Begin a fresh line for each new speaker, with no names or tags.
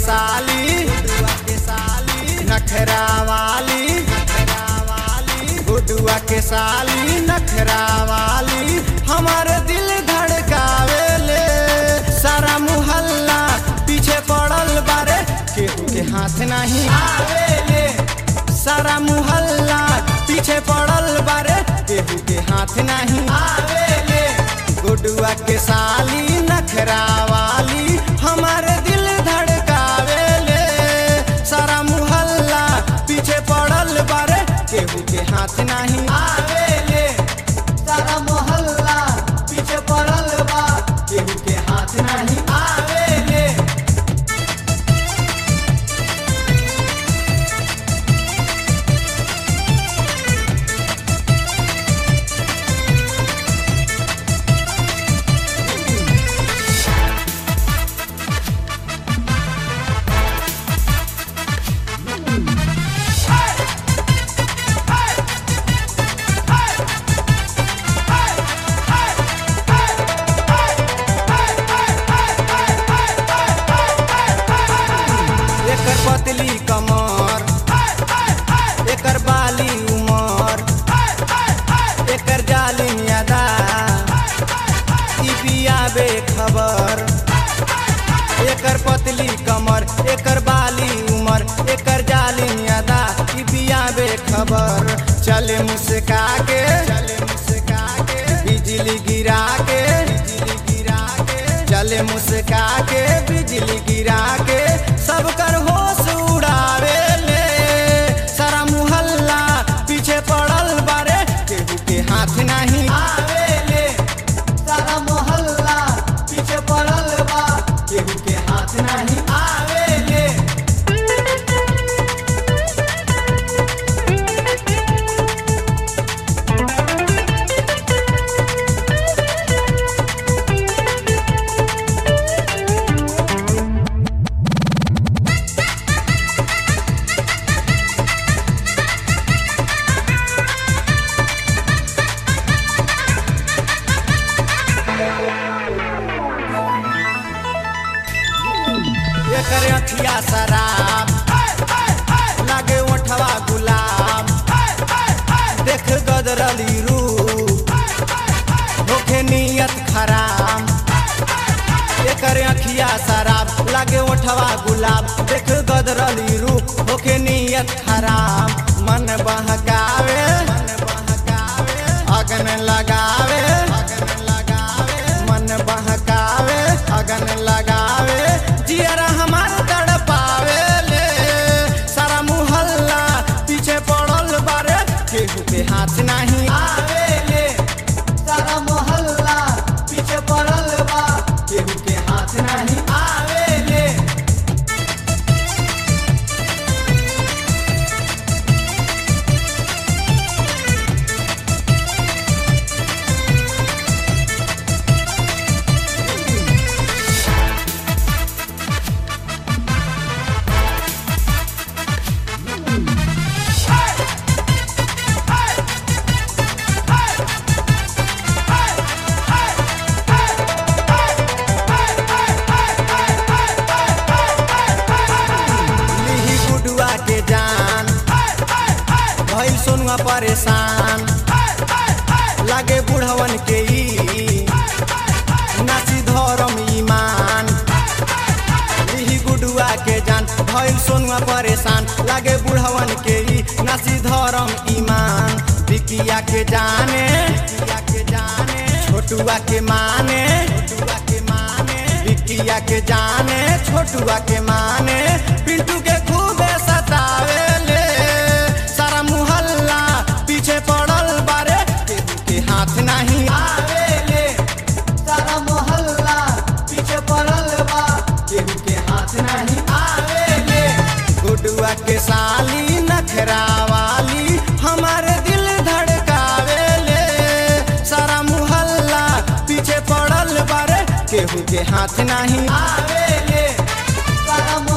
साली नखरा वाली गुडुआ के साली नखरा वाली हमारे दिल धड़कावेले सारा मुहल्ला पीछे पड़ल बारे केहू के हाथ नहीं आवेले सारा मुहल्ला पीछे पड़ल बारे केहू के हाथ नहीं आवेले गुडुआ के साली नखरा वाली हमारे दिल धड़कावेले सारा मुहल्ला पीछे पड़ल बारे केहू के हाथ नहीं आवेले सारा मोहल्ला पीछे पड़ल बा केहू के हाथ नहीं आवेले पतली कमर एकर बाली उमर एकर जालिम यादा ई बिया बेखबर एकर पतली कमर एकर बाली उमर एकर जालिम यादा ई बिया बेखबर चले मुस्का के बिजली गिरा के चले मुस्का के बिजली गिरा के सब कर होश उड़ावेले सारा मुहल्ला पीछे पड़ल बारे केहू के हाथ नहीं आवेले सारा मुहल्ला पीछे पड़ल बा केहू के हाथ नहीं आवेले एकर अखिया शराब लागे ओठवा गुलाब देख गदरली रूप होखे नियत खराब एकर अखिया शराब लागे ओठवा गुलाब देख गदरली रूप होखे नियत खराब मन बहकावे अगन लगावे मन बहकावे अगन लगावे जियरा हमार तड़पावेले सारा मुहल्ला पीछे पड़ल बारे केहू के हाथ नहीं आवेले सारा मुहल्ला पीछे पड़ल बा केहू के हाथ नहीं आवेले सोनुआ परेशान लागे बुढ़वन के नाची धर्म ईमान यही गुडुआ के जान भइल सोनुआ परेशान लागे बुढ़वन के नाची धर्म ईमान बिकिया के जाने छोटुआ के माने बिकिया के जाने छोटुआ के माने पिंटू के खूबे सतावेले सारा मुहल्ला पीछे पड़ल बारे केहू के हाथ नहीं आवेले सारा मुहल्ला पीछे पड़ल बा केहू के हाथ नहीं आवेले गुडुआ के साली नखरा वाली हमारे दिल धड़कावेले सारा मुहल्ला पीछे पड़ल बारे केहू के हाथ नहीं आवेले सारा